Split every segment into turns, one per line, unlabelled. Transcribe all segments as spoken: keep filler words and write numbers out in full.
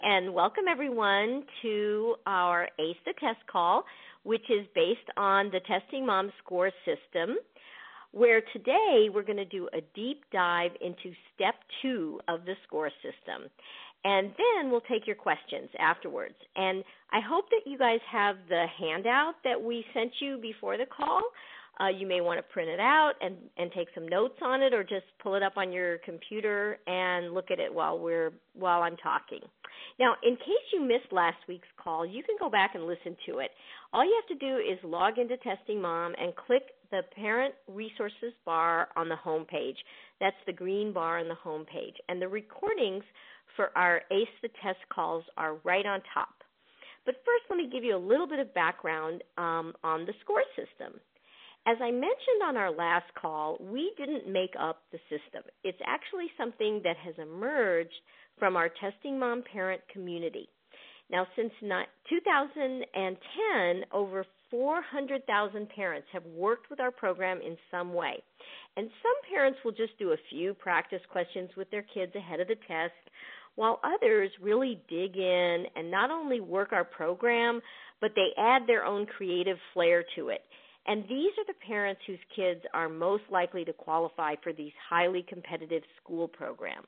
and welcome everyone to our ACE the Test call, which is based on the Testing Mom score system, where today we're going to do a deep dive into step two of the score system. And then we'll take your questions afterwards. And I hope that you guys have the handout that we sent you before the call. Uh, you may want to print it out and, and take some notes on it, or just pull it up on your computer and look at it while we're while I'm talking. Now, in case you missed last week's call, you can go back and listen to it. All you have to do is log into Testing Mom and click the Parent Resources bar on the home page. That's the green bar on the home page. And the recordings for our ACE the Test calls are right on top. But first, let me give you a little bit of background um, on the score system. As I mentioned on our last call, we didn't make up the system. It's actually something that has emerged from our Testing Mom parent community. Now, since two thousand ten, over four hundred thousand parents have worked with our program in some way. And some parents will just do a few practice questions with their kids ahead of the test, while others really dig in and not only work our program, but they add their own creative flair to it. And these are the parents whose kids are most likely to qualify for these highly competitive school programs.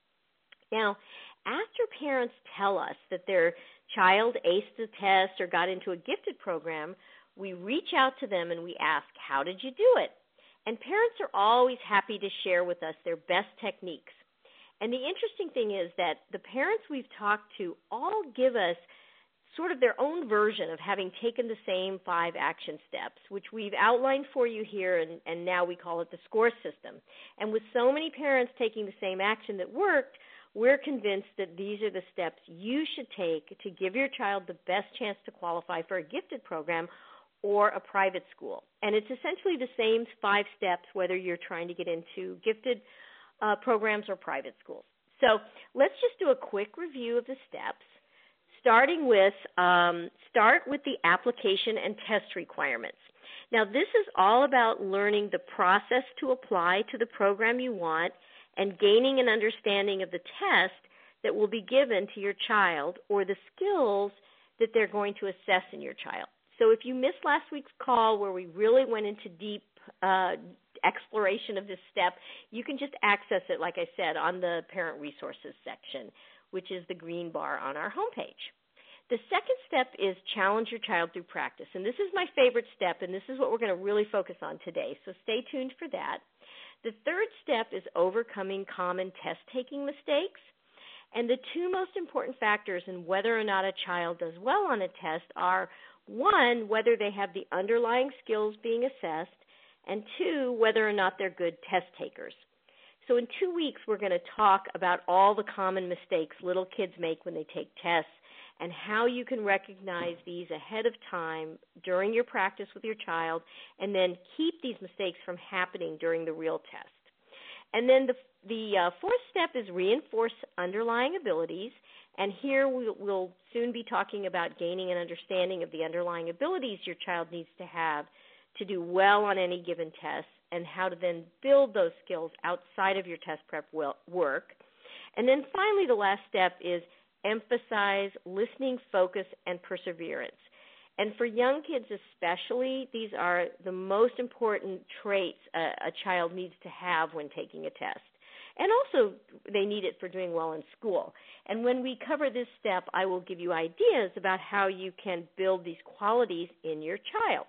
Now, after parents tell us that their child aced the test or got into a gifted program, we reach out to them and we ask, how did you do it? And parents are always happy to share with us their best techniques. And the interesting thing is that the parents we've talked to all give us sort of their own version of having taken the same five action steps, which we've outlined for you here, and, and now we call it the score system. And with so many parents taking the same action that worked, we're convinced that these are the steps you should take to give your child the best chance to qualify for a gifted program or a private school. And it's essentially the same five steps whether you're trying to get into gifted uh, programs or private schools. So let's just do a quick review of the steps. Starting with, um, start with the application and test requirements. Now, this is all about learning the process to apply to the program you want and gaining an understanding of the test that will be given to your child or the skills that they're going to assess in your child. So if you missed last week's call where we really went into deep uh, exploration of this step, you can just access it, like I said, on the Parent Resources section, which is the green bar on our homepage. The second step is challenge your child through practice. And this is my favorite step, and this is what we're going to really focus on today. So stay tuned for that. The third step is overcoming common test-taking mistakes. And the two most important factors in whether or not a child does well on a test are, one, whether they have the underlying skills being assessed, and two, whether or not they're good test takers. So in two weeks, we're going to talk about all the common mistakes little kids make when they take tests and how you can recognize these ahead of time during your practice with your child and then keep these mistakes from happening during the real test. And then the, the uh, fourth step is reinforce underlying abilities. And here we'll, we'll soon be talking about gaining an understanding of the underlying abilities your child needs to have to do well on any given test, and how to then build those skills outside of your test prep work. And then finally, the last step is emphasize listening, focus, and perseverance. And for young kids especially, these are the most important traits a, a child needs to have when taking a test. And also, they need it for doing well in school. And when we cover this step, I will give you ideas about how you can build these qualities in your child.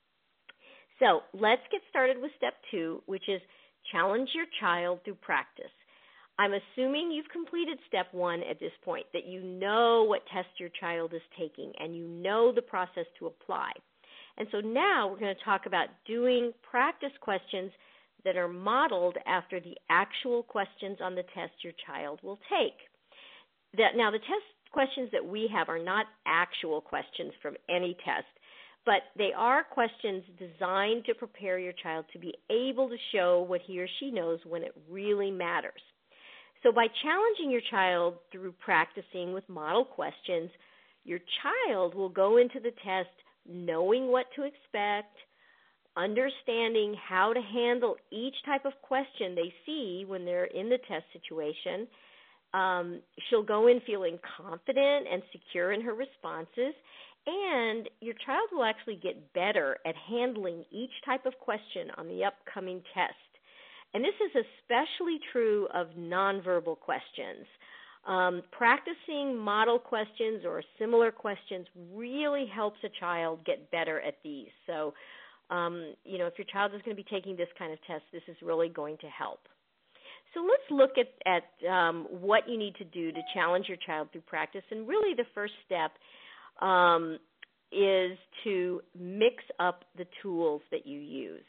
So let's get started with step two, which is challenge your child through practice. I'm assuming you've completed step one at this point, that you know what test your child is taking and you know the process to apply. And so now we're going to talk about doing practice questions that are modeled after the actual questions on the test your child will take. That, now, the test questions that we have are not actual questions from any test, but they are questions designed to prepare your child to be able to show what he or she knows when it really matters. So by challenging your child through practicing with model questions, your child will go into the test knowing what to expect, understanding how to handle each type of question they see when they're in the test situation. Um, she'll go in feeling confident and secure in her responses, and your child will actually get better at handling each type of question on the upcoming test. And this is especially true of nonverbal questions. Um, practicing model questions or similar questions really helps a child get better at these. So, um, you know, if your child is going to be taking this kind of test, this is really going to help. So let's look at, at um, what you need to do to challenge your child through practice. And really the first step um, is to mix up the tools that you use.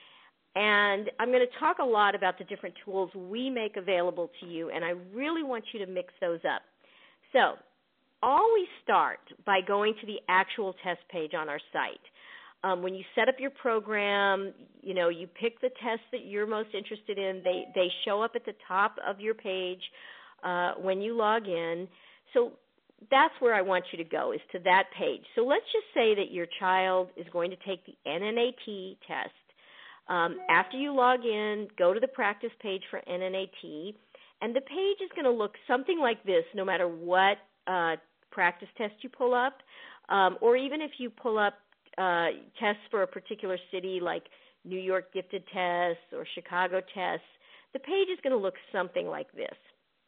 And I'm going to talk a lot about the different tools we make available to you, and I really want you to mix those up. So always start by going to the actual test page on our site. Um, when you set up your program, you know, you pick the tests that you're most interested in. They, they show up at the top of your page uh, when you log in. So that's where I want you to go, is to that page. So let's just say that your child is going to take the N N A T test. Um, after you log in, go to the practice page for N N A T, and the page is going to look something like this no matter what uh, practice test you pull up, um, or even if you pull up uh, tests for a particular city like New York Gifted Tests or Chicago Tests, the page is going to look something like this.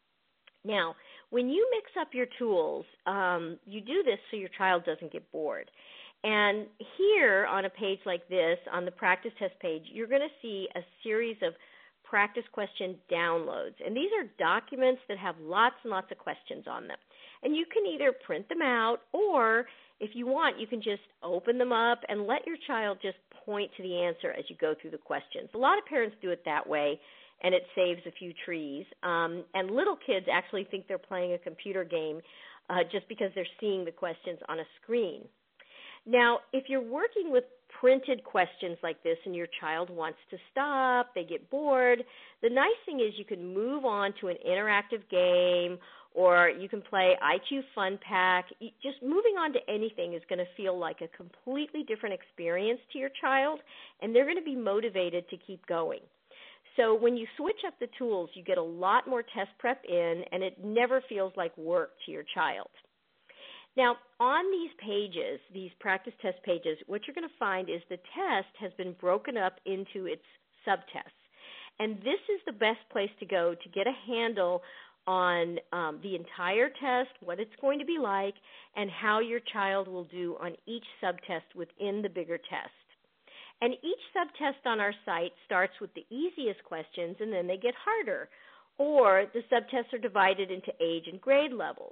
Now, when you mix up your tools, um, you do this so your child doesn't get bored. And here on a page like this, on the practice test page, you're going to see a series of practice question downloads. And these are documents that have lots and lots of questions on them. And you can either print them out, or if you want, you can just open them up and let your child just point to the answer as you go through the questions. A lot of parents do it that way, and it saves a few trees. Um, and little kids actually think they're playing a computer game uh, just because they're seeing the questions on a screen. Now, if you're working with printed questions like this and your child wants to stop, they get bored, the nice thing is you can move on to an interactive game, or you can play I Q Fun Pack. Just moving on to anything is going to feel like a completely different experience to your child, and they're going to be motivated to keep going. So when you switch up the tools, you get a lot more test prep in, and it never feels like work to your child. Now, on these pages, these practice test pages, what you're going to find is the test has been broken up into its subtests. And this is the best place to go to get a handle on um, the entire test, what it's going to be like, and how your child will do on each subtest within the bigger test. And each subtest on our site starts with the easiest questions, and then they get harder. Or the subtests are divided into age and grade levels.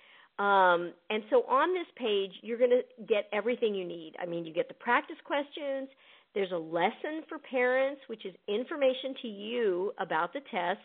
Um, and so on this page, you're going to get everything you need. I mean, you get the practice questions. There's a lesson for parents, which is information to you about the test.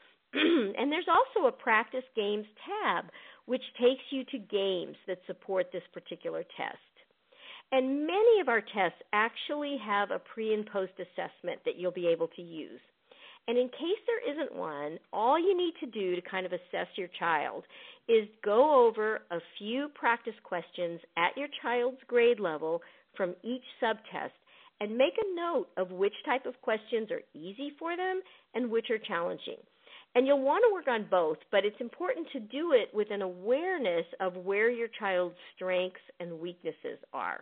And there's also a practice games tab, which takes you to games that support this particular test. And many of our tests actually have a pre and post assessment that you'll be able to use. And in case there isn't one, all you need to do to kind of assess your child is go over a few practice questions at your child's grade level from each subtest and make a note of which type of questions are easy for them and which are challenging. And you'll want to work on both, but it's important to do it with an awareness of where your child's strengths and weaknesses are.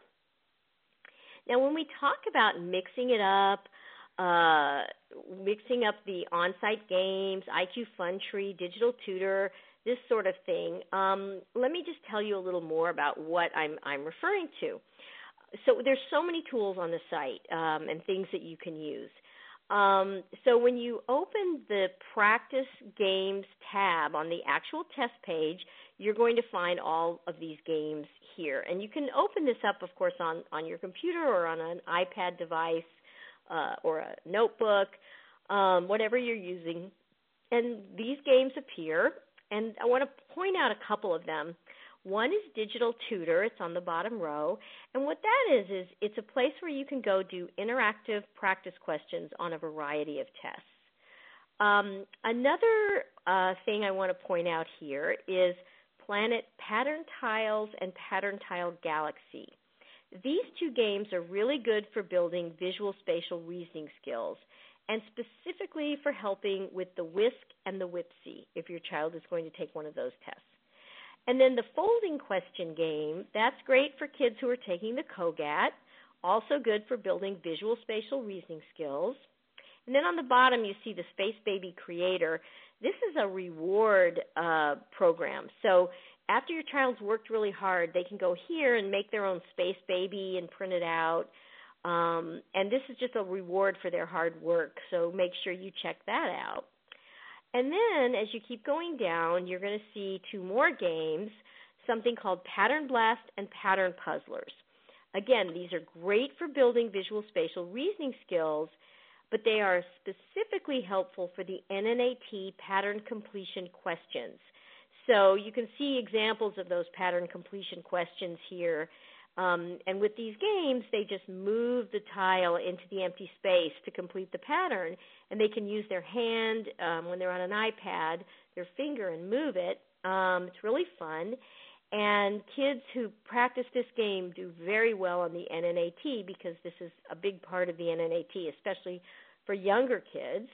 Now, when we talk about mixing it up, uh, mixing up the on-site games, I Q Fun Tree, Digital Tutor, this sort of thing, um, let me just tell you a little more about what I'm, I'm referring to. So there's so many tools on the site um, and things that you can use. Um, so when you open the Practice Games tab on the actual test page, you're going to find all of these games here. And you can open this up, of course, on, on your computer or on an iPad device uh, or a notebook, um, whatever you're using. And these games appear, and I want to point out a couple of them. One is Digital Tutor. It's on the bottom row. And what that is, is it's a place where you can go do interactive practice questions on a variety of tests. Um, another uh, thing I want to point out here is Planet Pattern Tiles and Pattern Tile Galaxy. These two games are really good for building visual spatial reasoning skills. and specifically for helping with the WISC and the WIPSI if your child is going to take one of those tests. And then the folding question game, that's great for kids who are taking the COGAT, also good for building visual spatial reasoning skills. And then on the bottom, you see the Space Baby Creator. This is a reward uh, program. So after your child's worked really hard, they can go here and make their own Space Baby and print it out. Um, and this is just a reward for their hard work, so make sure you check that out. And then as you keep going down, you're going to see two more games, something called Pattern Blast and Pattern Puzzlers. Again, these are great for building visual spatial reasoning skills, but they are specifically helpful for the N N A T pattern completion questions. So you can see examples of those pattern completion questions here. Um, and with these games, they just move the tile into the empty space to complete the pattern, and they can use their hand um, when they're on an iPad, their finger, and move it. Um, it's really fun. And kids who practice this game do very well on the N N A T because this is a big part of the N N A T, especially for younger kids.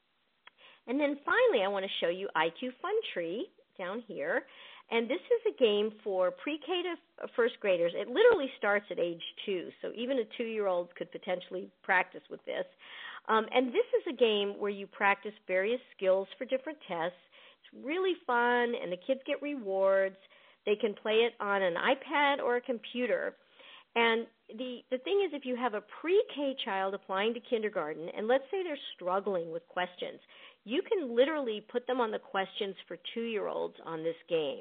And then finally, I want to show you I Q Fun Tree down here. And this is a game for pre-K to first graders. It literally starts at age two, so even a two-year-old could potentially practice with this. Um, and this is a game where you practice various skills for different tests. It's really fun, and the kids get rewards. They can play it on an iPad or a computer. And the, the thing is, if you have a pre-K child applying to kindergarten, and let's say they're struggling with questions, you can literally put them on the questions for two-year-olds on this game.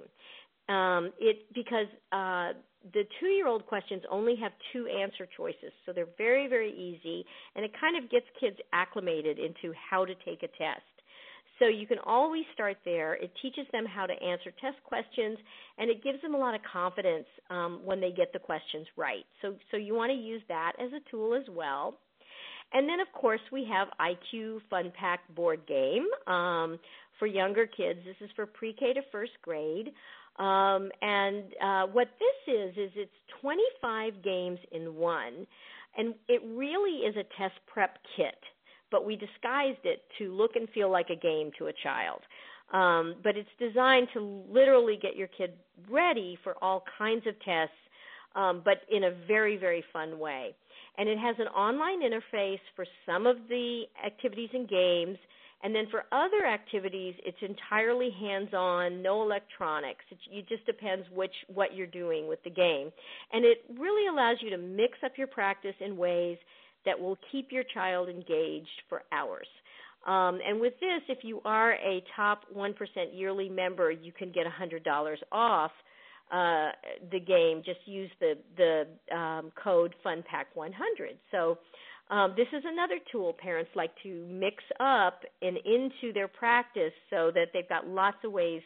Um, it because uh, the two-year-old questions only have two answer choices, so they're very, very easy, and it kind of gets kids acclimated into how to take a test. So you can always start there. It teaches them how to answer test questions, and it gives them a lot of confidence um, when they get the questions right. So, so you want to use that as a tool as well. And then, of course, we have I Q Fun Pack board game um, for younger kids. This is for pre-K to first grade. Um, and uh, what this is, is it's twenty-five games in one. And it really is a test prep kit, but we disguised it to look and feel like a game to a child. Um, but it's designed to literally get your kid ready for all kinds of tests, um, but in a very, very fun way. And it has an online interface for some of the activities and games, and then for other activities, it's entirely hands-on, no electronics. It, it just depends which what you're doing with the game. And it really allows you to mix up your practice in ways that will keep your child engaged for hours. Um, and with this, if you are a top one percent yearly member, you can get one hundred dollars off uh, the game. Just use the, the um, code FUNPACK one hundred. So um, this is another tool parents like to mix up and into their practice so that they've got lots of ways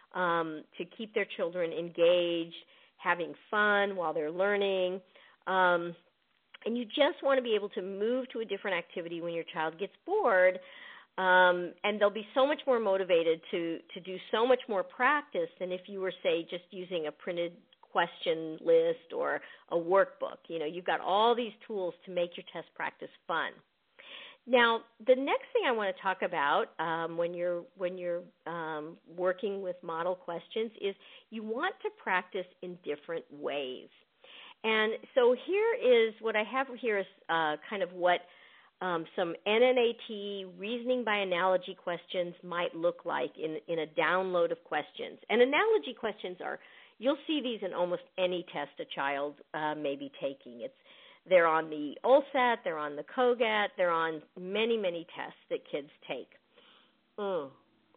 um, to keep their children engaged, having fun while they're learning. Um, and you just want to be able to move to a different activity when your child gets bored. Um, and they'll be so much more motivated to, to do so much more practice than if you were, say, just using a printed question list or a workbook. You know, you've got all these tools to make your test practice fun. Now, the next thing I want to talk about um, when you're when you're um, working with model questions is you want to practice in different ways. And so here is what I have here is uh, kind of what Um, some N N A T reasoning by analogy questions might look like in, in a download of questions. And analogy questions are, you'll see these in almost any test a child uh, may be taking. It's, they're on the OLSAT, they're on the COGAT, they're on many, many tests that kids take. Mm.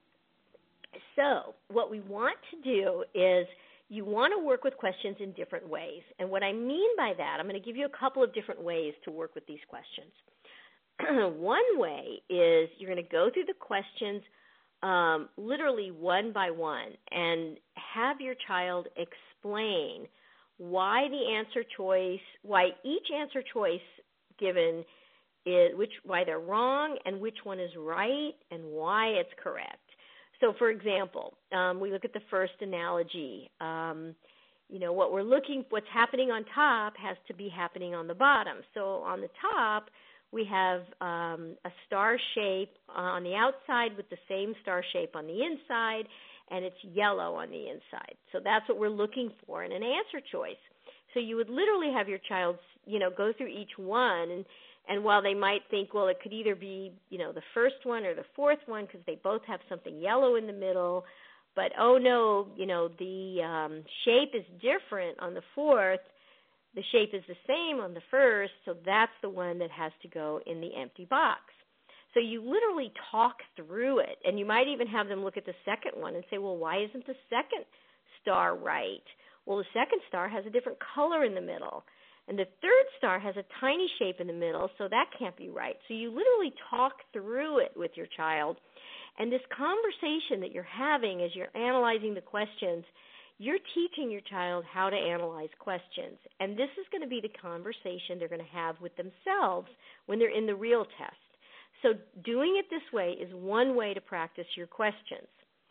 So what we want to do is you want to work with questions in different ways. And what I mean by that, I'm going to give you a couple of different ways to work with these questions. One way is you're going to go through the questions um, literally one by one and have your child explain why the answer choice, why each answer choice given is, which, why they're wrong and which one is right and why it's correct. So, for example, um, we look at the first analogy. Um, you know, what we're looking, what's happening on top has to be happening on the bottom. So on the top, we have um, a star shape on the outside with the same star shape on the inside, and it's yellow on the inside. So that's what we're looking for in an answer choice. So you would literally have your child, you know, go through each one, and, and while they might think, well, it could either be, you know, the first one or the fourth one because they both have something yellow in the middle, but oh no, you know, the um, shape is different on the fourth, the shape is the same on the first, so that's the one that has to go in the empty box. So you literally talk through it, and you might even have them look at the second one and say, well, why isn't the second star right? Well, the second star has a different color in the middle, and the third star has a tiny shape in the middle, so that can't be right. So you literally talk through it with your child, and this conversation that you're having as you're analyzing the questions, you're teaching your child how to analyze questions, and this is going to be the conversation they're going to have with themselves when they're in the real test. So doing it this way is one way to practice your questions.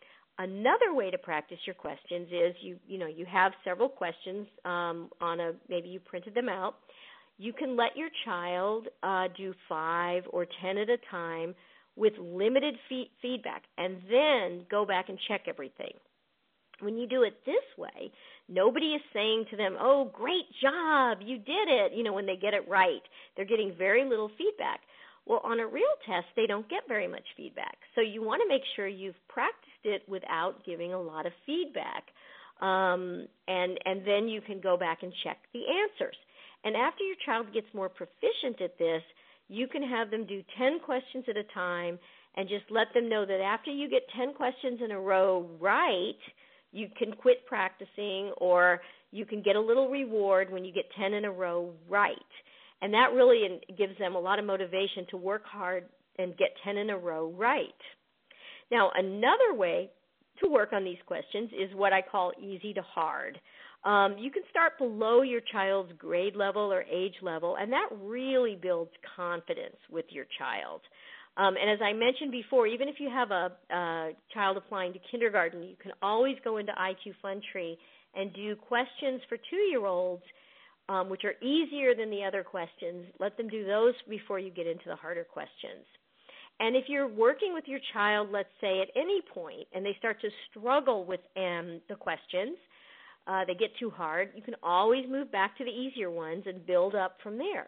Another way to practice your questions is you you know you have several questions um, on a maybe you printed them out. You can let your child uh, do five or ten at a time with limited fee- feedback, and then go back and check everything. When you do it this way, nobody is saying to them, oh, great job, you did it, you know, when they get it right. They're getting very little feedback. Well, on a real test, they don't get very much feedback. So you want to make sure you've practiced it without giving a lot of feedback. Um, and, and then you can go back and check the answers. And after your child gets more proficient at this, you can have them do ten questions at a time and just let them know that after you get ten questions in a row right, you can quit practicing, or you can get a little reward when you get ten in a row right. And that really gives them a lot of motivation to work hard and get ten in a row right. Now, another way to work on these questions is what I call easy to hard. Um, you can start below your child's grade level or age level, and that really builds confidence with your child. Um, and as I mentioned before, even if you have a, a child applying to kindergarten, you can always go into I Q Fun Tree and do questions for two-year-olds, um, which are easier than the other questions. Let them do those before you get into the harder questions. And if you're working with your child, let's say at any point, and they start to struggle with um, the questions, uh, they get too hard, you can always move back to the easier ones and build up from there.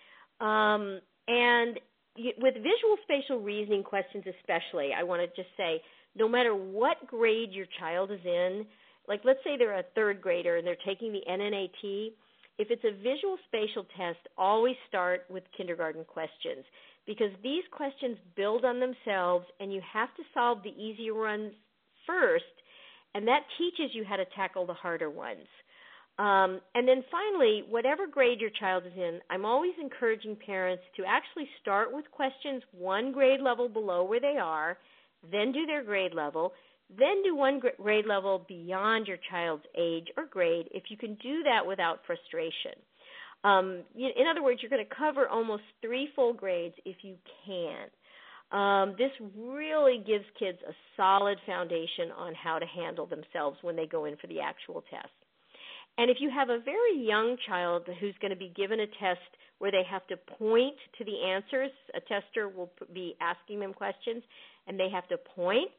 Um, and with visual spatial reasoning questions especially, I want to just say, no matter what grade your child is in, like let's say they're a third grader and they're taking the N N A T, if it's a visual spatial test, always start with kindergarten questions, because these questions build on themselves and you have to solve the easier ones first, and that teaches you how to tackle the harder ones. Um, and then finally, whatever grade your child is in, I'm always encouraging parents to actually start with questions one grade level below where they are, then do their grade level, then do one grade level beyond your child's age or grade if you can do that without frustration. Um, in other words, you're going to cover almost three full grades if you can. Um, this really gives kids a solid foundation on how to handle themselves when they go in for the actual test. And if you have a very young child who's going to be given a test where they have to point to the answers, a tester will be asking them questions, and they have to point,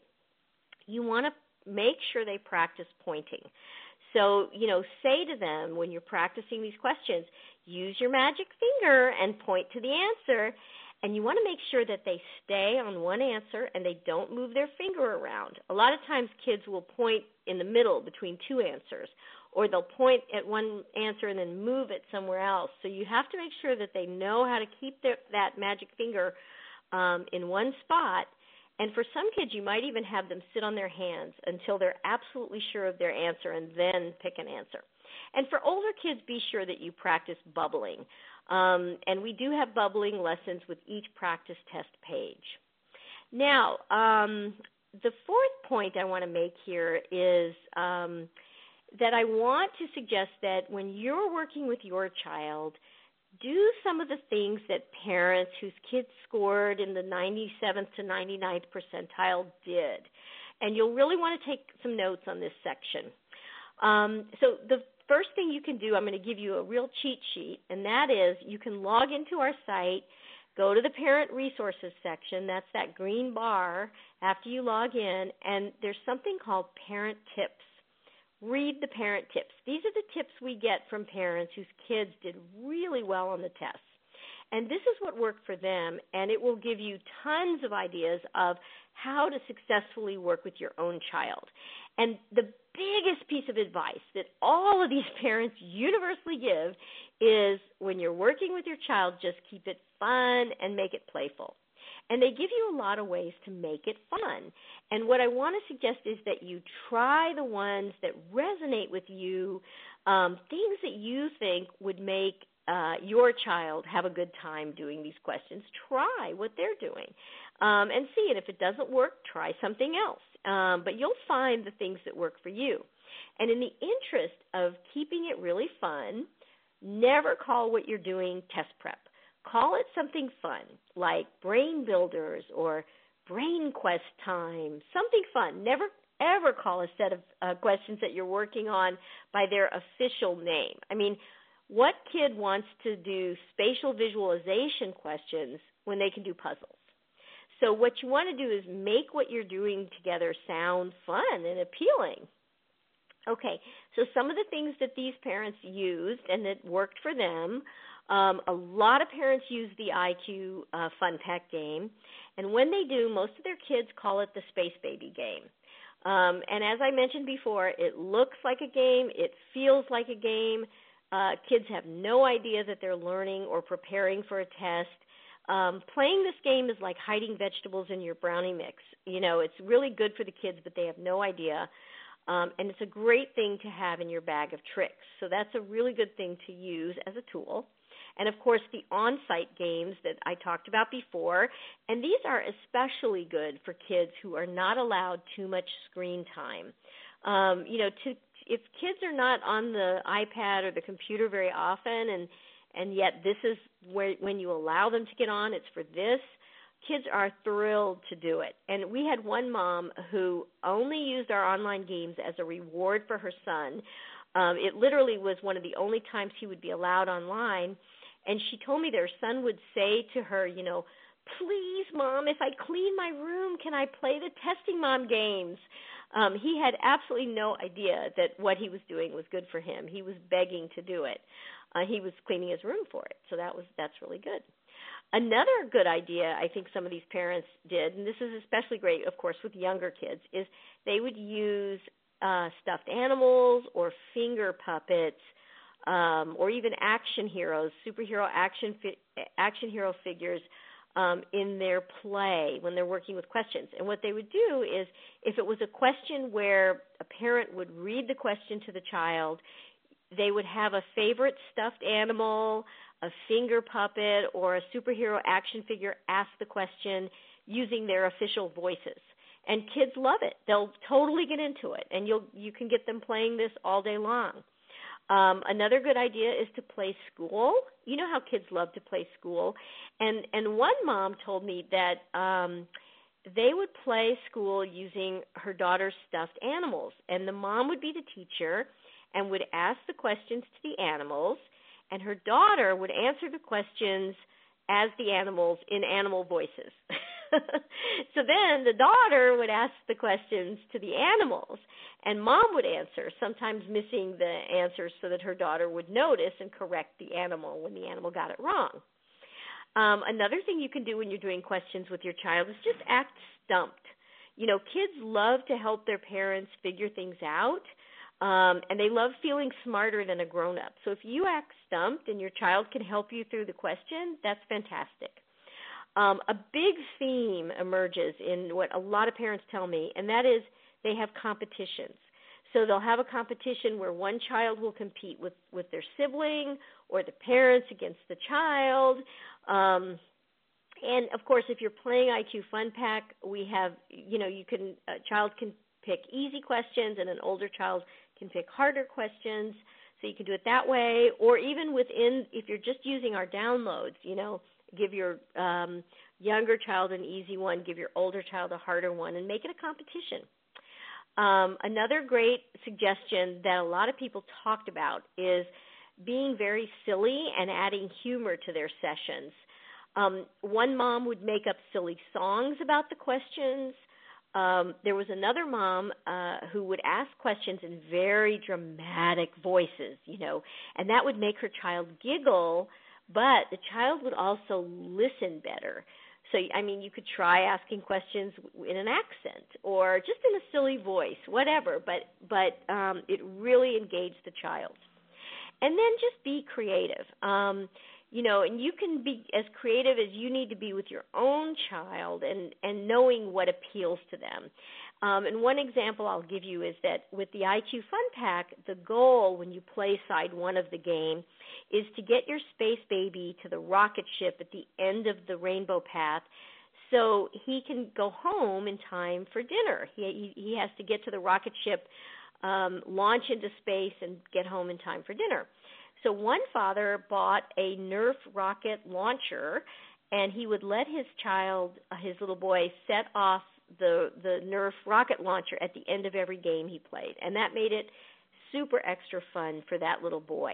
you want to make sure they practice pointing. So, you know, say to them when you're practicing these questions, use your magic finger and point to the answer. And you want to make sure that they stay on one answer and they don't move their finger around. A lot of times kids will point in the middle between two answers, or they'll point at one answer and then move it somewhere else. So you have to make sure that they know how to keep their, that magic finger um, in one spot. And for some kids, you might even have them sit on their hands until they're absolutely sure of their answer and then pick an answer. And for older kids, be sure that you practice bubbling. Um, and we do have bubbling lessons with each practice test page. Now, um, the fourth point I want to make here is um, that I want to suggest that when you're working with your child, do some of the things that parents whose kids scored in the ninety-seventh to ninety-ninth percentile did. And you'll really want to take some notes on this section. Um, so the first thing you can do, I'm going to give you a real cheat sheet, and that is you can log into our site, go to the Parent Resources section. That's that green bar after you log in, and there's something called Parent Tips. Read the Parent Tips. These are the tips we get from parents whose kids did really well on the tests. And this is what worked for them, and it will give you tons of ideas of how to successfully work with your own child. And the biggest piece of advice that all of these parents universally give is when you're working with your child, just keep it fun and make it playful. And they give you a lot of ways to make it fun. And what I want to suggest is that you try the ones that resonate with you, um, things that you think would make uh, your child have a good time doing these questions. Try what they're doing um, and see. And if it doesn't work, try something else. Um, but you'll find the things that work for you. And in the interest of keeping it really fun, never call what you're doing test prep. Call it something fun, like Brain Builders or Brain Quest Time, something fun. Never, ever call a set of uh, questions that you're working on by their official name. I mean, what kid wants to do spatial visualization questions when they can do puzzles? So what you want to do is make what you're doing together sound fun and appealing. Okay, so some of the things that these parents used and that worked for them, um, a lot of parents use the I Q uh, Fun Pack game, and when they do, most of their kids call it the Space Baby game. Um, and as I mentioned before, it looks like a game, it feels like a game. Uh, kids have no idea that they're learning or preparing for a test. Um, playing this game is like hiding vegetables in your brownie mix. You know, it's really good for the kids, but they have no idea. Um, and it's a great thing to have in your bag of tricks. So that's a really good thing to use as a tool. And, of course, the on-site games that I talked about before, and these are especially good for kids who are not allowed too much screen time. Um, you know, to, if kids are not on the iPad or the computer very often, and, and yet this is where when you allow them to get on, it's for this, kids are thrilled to do it. And we had one mom who only used our online games as a reward for her son. Um, it literally was one of the only times he would be allowed online. And she told me that her son would say to her, you know, please, Mom, if I clean my room, can I play the Testing Mom games? Um, he had absolutely no idea that what he was doing was good for him. He was begging to do it. Uh, he was cleaning his room for it. So that was that's really good. Another good idea I think some of these parents did, and this is especially great, of course, with younger kids, is they would use uh, stuffed animals or finger puppets um, or even action heroes, superhero action fi- action hero figures um, in their play when they're working with questions. And what they would do is if it was a question where a parent would read the question to the child, they would have a favorite stuffed animal, a finger puppet, or a superhero action figure ask the question using their official voices. And kids love it. They'll totally get into it, and you'll you can get them playing this all day long. Um, another good idea is to play school. You know how kids love to play school. And, and one mom told me that um, they would play school using her daughter's stuffed animals, and the mom would be the teacher and would ask the questions to the animals, and her daughter would answer the questions as the animals in animal voices. So then the daughter would ask the questions to the animals, and mom would answer, sometimes missing the answers so that her daughter would notice and correct the animal when the animal got it wrong. Um, another thing you can do when you're doing questions with your child is just act stumped. You know, kids love to help their parents figure things out. Um, and they love feeling smarter than a grown-up. So if you act stumped and your child can help you through the question, that's fantastic. Um, a big theme emerges in what a lot of parents tell me, and that is they have competitions. So they'll have a competition where one child will compete with, with their sibling or the parents against the child. Um, and, of course, if you're playing I Q Fun Pack, we have, you know, you can, a child can pick easy questions and an older child can pick harder questions, so you can do it that way. Or even within, if you're just using our downloads, you know, give your um, younger child an easy one, give your older child a harder one, and make it a competition. Um, another great suggestion that a lot of people talked about is being very silly and adding humor to their sessions. Um, one mom would make up silly songs about the questions. Um, there was another mom uh, who would ask questions in very dramatic voices, you know, and that would make her child giggle, but the child would also listen better. So, I mean, you could try asking questions in an accent or just in a silly voice, whatever, but, but um, it really engaged the child. And then just be creative. Um, you know, and you can be as creative as you need to be with your own child and, and knowing what appeals to them. Um, and one example I'll give you is that with the I Q Fun Pack, the goal when you play side one of the game is to get your space baby to the rocket ship at the end of the rainbow path so he can go home in time for dinner. He, he, he has to get to the rocket ship, um, launch into space, and get home in time for dinner. So one father bought a Nerf rocket launcher, and he would let his child, his little boy, set off the the Nerf rocket launcher at the end of every game he played, and that made it super extra fun for that little boy.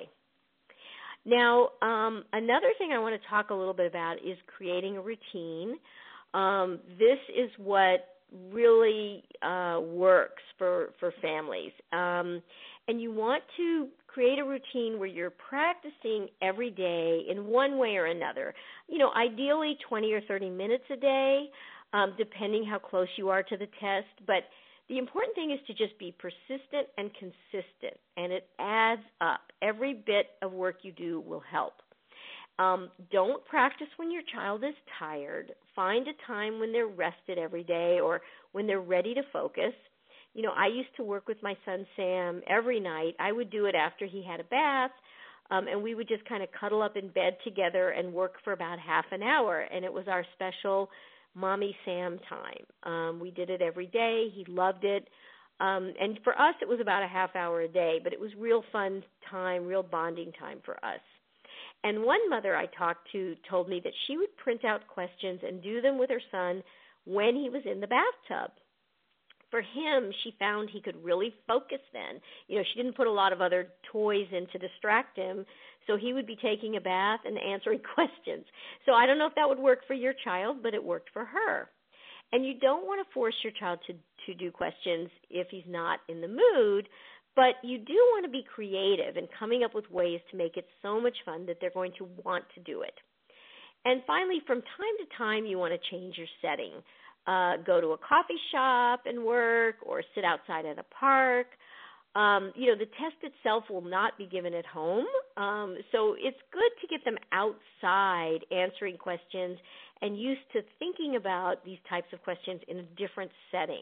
Now, um, another thing I want to talk a little bit about is creating a routine. Um, this is what really uh, works for, for families. Um, and you want to create a routine where you're practicing every day in one way or another. You know, ideally twenty or thirty minutes a day, um, depending how close you are to the test. But the important thing is to just be persistent and consistent, and it adds up. Every bit of work you do will help. Um, don't practice when your child is tired. Find a time when they're rested every day or when they're ready to focus. You know, I used to work with my son Sam every night. I would do it after he had a bath, um, and we would just kind of cuddle up in bed together and work for about half an hour, and it was our special Mommy Sam time. Um, we did it every day. He loved it. Um, and for us, it was about a half hour a day, but it was real fun time, real bonding time for us. And one mother I talked to told me that she would print out questions and do them with her son when he was in the bathtub. For him, she found he could really focus then. You know, she didn't put a lot of other toys in to distract him, so he would be taking a bath and answering questions. So I don't know if that would work for your child, but it worked for her. And you don't want to force your child to, to do questions if he's not in the mood, but you do want to be creative and coming up with ways to make it so much fun that they're going to want to do it. And finally, from time to time, you want to change your setting. Uh, go to a coffee shop and work, or sit outside at a park. Um, you know, the test itself will not be given at home, um, so it's good to get them outside answering questions and used to thinking about these types of questions in a different setting.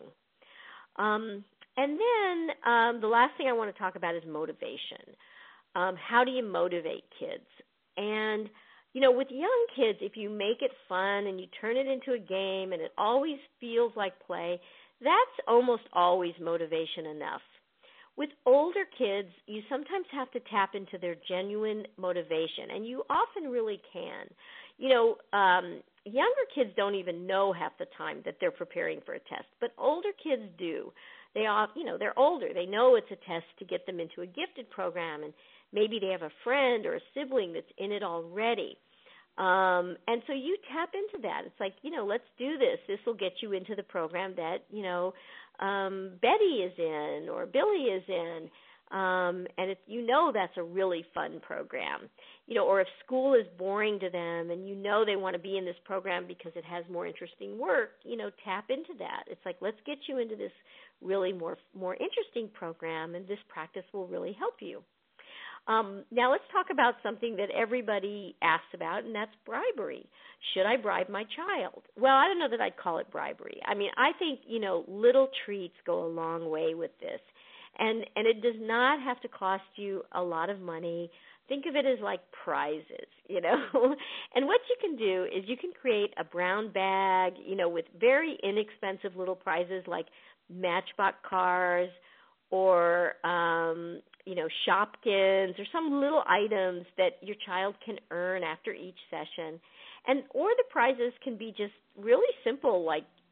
Um, and then um, the last thing I want to talk about is motivation. Um, how do you motivate kids? And you know, with young kids, if you make it fun and you turn it into a game and it always feels like play, that's almost always motivation enough. With older kids, you sometimes have to tap into their genuine motivation, and you often really can. You know, um, younger kids don't even know half the time that they're preparing for a test, but older kids do. They all, you know, they're older. They know it's a test to get them into a gifted program, and maybe they have a friend or a sibling that's in it already. Um, and so you tap into that. It's like, you know, let's do this. This will get you into the program that, you know, um, Betty is in or Billy is in. Um, and if you know that's a really fun program. You know, or if school is boring to them and you know they want to be in this program because it has more interesting work, you know, tap into that. It's like, let's get you into this really more more interesting program, and this practice will really help you. Um, now let's talk about something that everybody asks about, and that's bribery. Should I bribe my child? Well, I don't know that I'd call it bribery. I mean, I think, you know, little treats go a long way with this. And and it does not have to cost you a lot of money. Think of it as like prizes, you know. And what you can do is you can create a brown bag, you know, with very inexpensive little prizes like Matchbox cars or, um, you know, Shopkins or some little items that your child can earn after each session. And or the prizes can be just really simple, like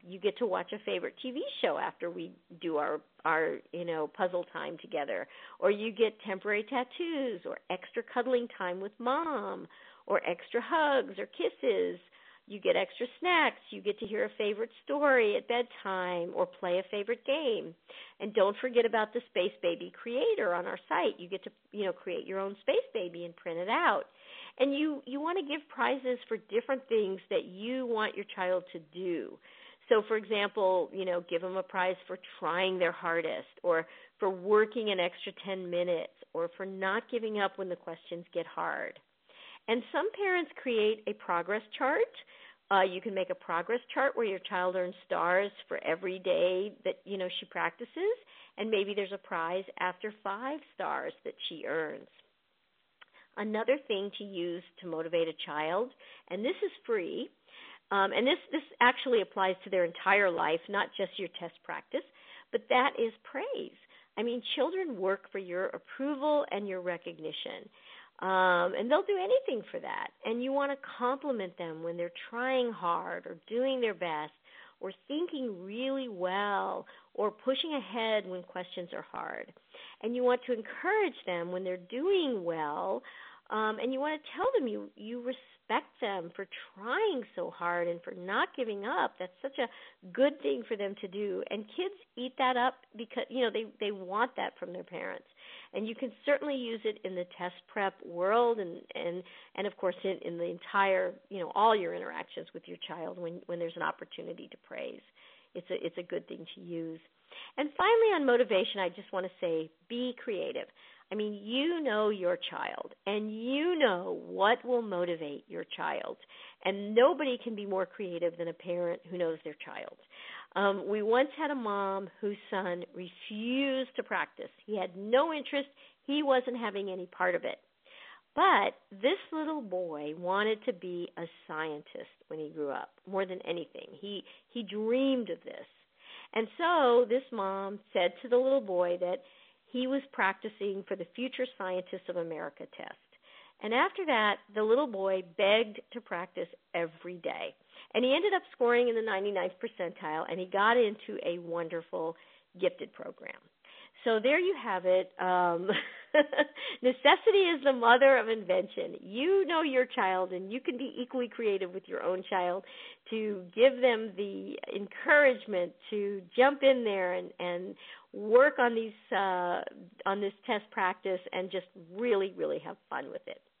you get to watch a favorite T V show after we do our, our, you know, puzzle time together. Or you get temporary tattoos or extra cuddling time with mom or extra hugs or kisses. You get extra snacks. You get to hear a favorite story at bedtime or play a favorite game. And don't forget about the Space Baby Creator on our site. You get to, you know, create your own Space Baby and print it out. And you, you want to give prizes for different things that you want your child to do. So, for example, you know, give them a prize for trying their hardest or for working an extra ten minutes or for not giving up when the questions get hard. And some parents create a progress chart. Uh, you can make a progress chart where your child earns stars for every day that, you know, she practices, and maybe there's a prize after five stars that she earns. Another thing to use to motivate a child, and this is free, um, and this, this actually applies to their entire life, not just your test practice, but that is praise. I mean, children work for your approval and your recognition. Um, and they'll do anything for that. And you want to compliment them when they're trying hard or doing their best or thinking really well or pushing ahead when questions are hard. And you want to encourage them when they're doing well. Um, and you want to tell them you, you respect them for trying so hard and for not giving up. That's such a good thing for them to do. And kids eat that up because, you know, they, they want that from their parents. And you can certainly use it in the test prep world and, and, and of course, in, in the entire, you know, all your interactions with your child when, when there's an opportunity to praise. It's a, it's a good thing to use. And finally, on motivation, I just want to say be creative. I mean, you know your child, and you know what will motivate your child. And nobody can be more creative than a parent who knows their child. Um, we once had a mom whose son refused to practice. He had no interest. He wasn't having any part of it. But this little boy wanted to be a scientist when he grew up, more than anything. He, he dreamed of this. And so this mom said to the little boy that he was practicing for the Future Scientists of America test. And after that, the little boy begged to practice every day. And he ended up scoring in the ninety-ninth percentile, and he got into a wonderful gifted program. So there you have it. Um, necessity is the mother of invention. You know your child, and you can be equally creative with your own child to give them the encouragement to jump in there and, and work on these uh, on this test practice and just really, really have fun with it.